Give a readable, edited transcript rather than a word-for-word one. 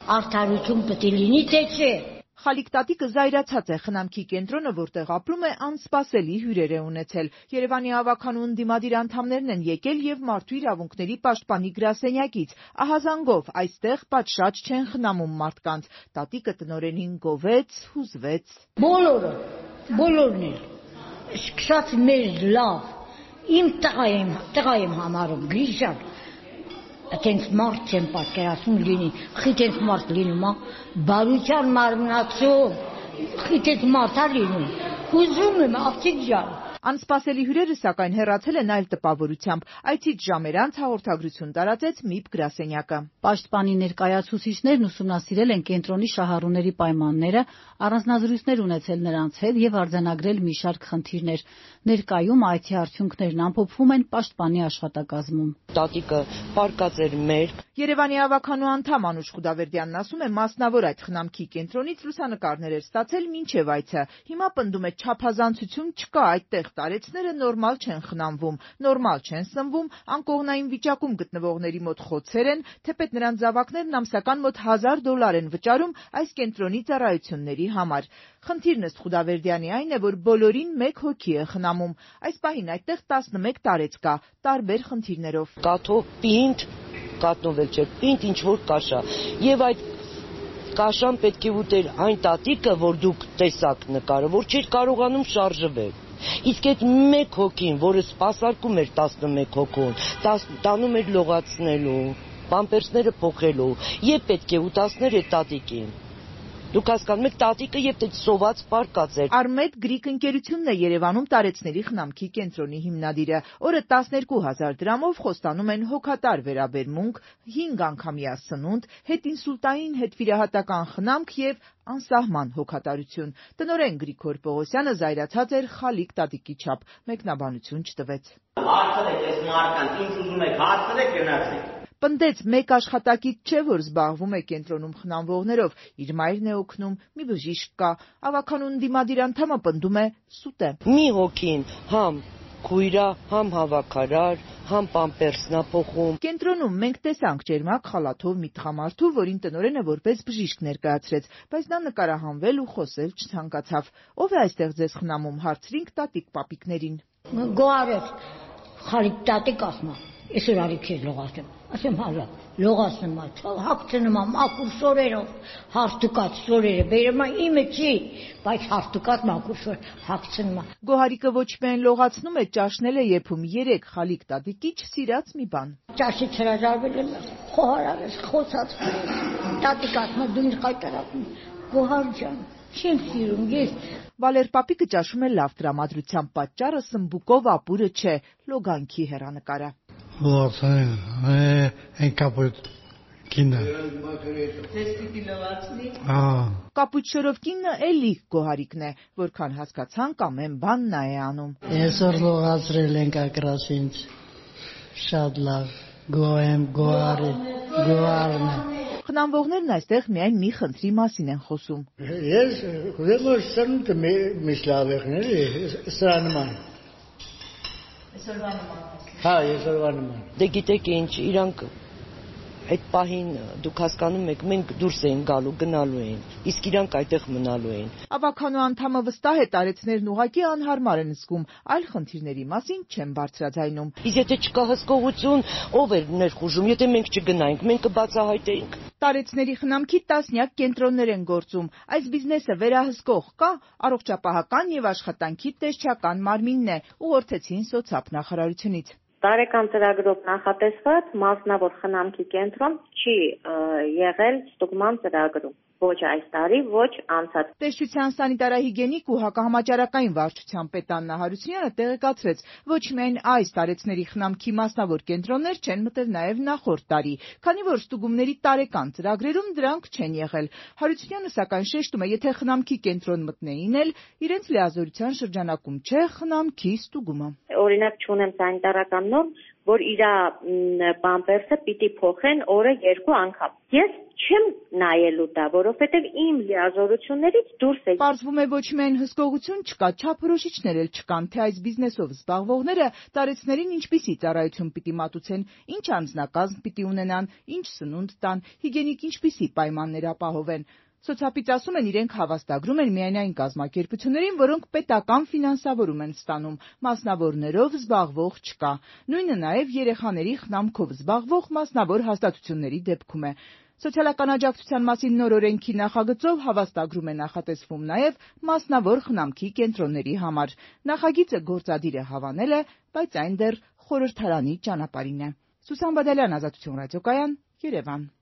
Արդարություն պետք է լինի, թե չէ։ Խալիկ տատիկը զայրացած է խնամքի կենտրոնը, որտեղ ապրում է, անսպասելի հյուրեր է ունեցել։ Երևանի հավաքանու ընդդիմադիր անդամներն են եկել եւ Մարդու իրավունքների պաշտպանի գրասենյակից։ Ահազանգով այստեղ պատշաճ չեն խնամում մարդկանց։ Տատիկը տնօրենին գովեց, հուզվեց։ Բոլորն էլ։ Սկսած մեր լավ։ Իմ տղա եմ համարում, Գրիշան։ Այդենց մարդ չեմ պատկերացնում լինի, խիթենց մարդ լինում, բարության մարմնացում, խիթենց մարդ լինում, հուզում եմ, աղջիկ ջան։ Անսպասելի հյուրերը սակայն հեռացել են այլ տպավորությամբ։ Այցից ժամեր անց հաղորդագրություն տարածեց ՄԻՊ գրասենյակը։ Պաշտպանի ներկայացուցիչներն ուսումնասիրել են կենտրոնի շահառուների պայմանները, առանձնազրույցներ ունեցել նրանց հետ եւ արձանագրել մի շարք խնդիրներ։ Ներկայում IT արդյունքներն ամփոփվում են պաշտպանի աշխատակազմում։ Տատիկը պարկած էր մերկ։ Երևանի հավաքանու անդամ Անուշ Խուդավերդյանն ասում է, մասնավոր այդ խնամքի կենտրոնից լուսանկարներ էր ստացել մինչև այցը։ Հիմա պնդում է, չափազանցություն չկա այդտեղ, տարեցները նորմալ չեն խնամվում, նորմալ չեն սնվում, անկողնային վիճակում գտնվողների մոտ խոցեր են, թեպետ նրանց զավակներն ամսական մոտ $1000 են վճարում այս կենտրոնի ծառայությունների համար։ Խնդիրն ըստ Խուդավերդյանի այն է, որ բոլորին մեկ հոգի է խնամում։ Այս պահին այդտեղ 11 տարեց կա, տարբեր խնդիրներով։ Կաթով պինդ, կատնովել չէ, պինդ ինչ-որ կաշա։ Եվ այդ կաշան պետք է ուտեր այն տատիկը, որ դուք տեսաք նկարը, որ չէր կարողանում շարժվել։ Իսկ այդ մեկ հոգին, որը սպասարկում էր 11 հոգուն, տանում էր լողացնելու, պամպերսները փոխելու, եւ պետք է ուտասներ այդ տատիկին։ Դուք հասկանում եք, տատիկը եւ այդ սոված պարկած էր։ Արմեդ Գրիկ ընկերությունն է Երևանում տարեցների խնամքի կենտրոնի հիմնադիրը։ Օրը 12,000 դրամով խոստանում են հոգատար վերաբերմունք, 5 անգամյա սնունդ, հետինսուլտային հետվիրահատական խնամք եւ անսահման հոգատարություն։ Տնօրեն Գրիգոր Պողոսյանը զայրացած էր Խալիկ տատիկի չափ, մեկնաբանություն չտվեց։ Հարցրեք, այս մարդկանց ինչ ուզում եք, հարցրեք գնացեք։ Պնդեց, մեկ աշխատակից չէ, որ զբաղվում է կենտրոնում խնամվողներով, իր մայրն է օգնում, մի բժիշկ կա, հավաքանու ընդդիմադիր անդամը պնդում է, սուտ է։ Մի հոգին համ քույրա, համ հավաքարար, համ պամպերսնա փոխում։ Կենտրոնում մենք տեսանք ջերմակ խալաթով մի տղամարդու, որին տնօրենը որպես բժիշկ ներկայացրեց, բայց նա նկարահանվել ու խոսել չցանկացավ։ Ո՞վ է այստեղ ձեզ խնամում, հարցրինք տատիկ-պապիկներին։ Գոհարեց, Խալիկ տատիկ ասում է, այսօր արիք ես լողացնում։ Ասեմ հալա, լողացնում է, հագցնում է մաքուր սորերով, հարթուկած սորերը, բերում է իմը չի, բայց հարթուկած մաքուր սոր հագցնում է։ Գոհարիկը ոչ միայն լողացնում է, ճաշնել է եփում 3 Խալիկ տատիկի չսիրած մի բան։ Ճաշից հրաժարվել եմ, խոհարարես, խոսած տատիկ ասում է, դու ինձ qayտարակում, Գոհար ջան, չեմ սիրում, ես։ Վալեր պապիկը ճաշում է լավ տրամադրության պատճառը սմբուկով ապուրը չէ, լոգանքի հեռանկարը։ Կապույտ շորով կինը էլի Գոհարիկն է, որքան հասկացանք ամեն բան նա է անում։ Այսօր լողացրել ենք ակրասինչ, շատ լավ, գոհ եմ, Գոհարն է։ Խնամվողներն այստեղ միայն մի խնդրի մասին են խոսում։ Ես ուզում եմ սնունդը միշտ լավ եղնել, սրա նման։ Հա, այսօրվա նման։ Դե գիտեք ինչ, իրանք այդ պահին դուք հասկանում եք, մենք դուրս էին գալու, գնալու էին, իսկ իրանք այդտեղ մնալու էին։ Հավաքանու անդամը վստահ է, տարեցներն ուղղակի անհարմար են զգում, այլ խնդիրների մասին չեն բարձրաձայնում։ Իսկ եթե չկա հսկողություն, ով էր ներխուժում, եթե մենք չգնայինք, մենք կբացահայտեինք։ Տարեցների խնամքի տասնյակ կենտրոններ են գործում։ Այս բիզնեսը վերահսկող կա, առողջապահական եւ աշխատանքի տեսչական մարմինն է, ուղղորդեցին սոցապ նախարարությունից։ Տարեկան ծրագրով նախատեսված մասնավոր խնամքի կենտրոն չի եղել ստուգման ծրագրում։ Ոչ այս տարի, ոչ անցած։ Տեսչության սանիտարահիգենիկ ու հակահամաճարակային վարչության պետ Աննա Հարությունյանը տեղեկացրեց, ոչ միայն այս տարեցների խնամքի մասնավոր կենտրոններ չեն մտել նաև նախորդ տարի, քանի որ ստուգումների տարեկան ծրագրերում դրանք չեն եղել։ Հարությունյանը սակայն շեշտում է, եթե խնամքի կենտրոն մտնեին էլ, իրենց լիազորության շրջանակում չէ խնամքի ստուգումը։ Օրինակ չունեմ սանիտարական նորմ, որ իր պամպերսը պիտի փոխեն օրը 2 անգամ։ Ես չեմ նայելու դա, որովհետև իմ լիազորություններից դուրս է։ Պարզվում է ոչ միայն հսկողություն չկա, չափորոշիչներ էլ չկան, թե այս բիզնեսով զբաղվողները տարեցներին ինչպիսի ծառայություն պիտի մատուցեն, ինչ անձնակազմ պիտի ունենան, ինչ սնունդ տան, հիգիենիկ ինչպիսի պայմաններ ապահովեն։ Սոցիալապից ասում են, իրենք հավաստագրում են միայն այն կազմակերպություններին, որոնք պետական ֆինանսավորում են ստանում, մասնավորներով զբաղվող չկա։ Նույնը նաև երեխաների խնամքով զբաղվող մասնավոր հաստատությունների դեպքում է։ Սոցիալական աջակցության մասին նոր օրենքի նախագծով հավաստագրում է նախատեսվում նաև մասնավոր խնամքի կենտրոնների համար։ Նախագիծը գործադիրը հավանել է, բայց այն դեռ խորհրդարանի ճանապարհին է։ Սուսան Բադալյան, Ազատություն ռադիոկայան, Երևան։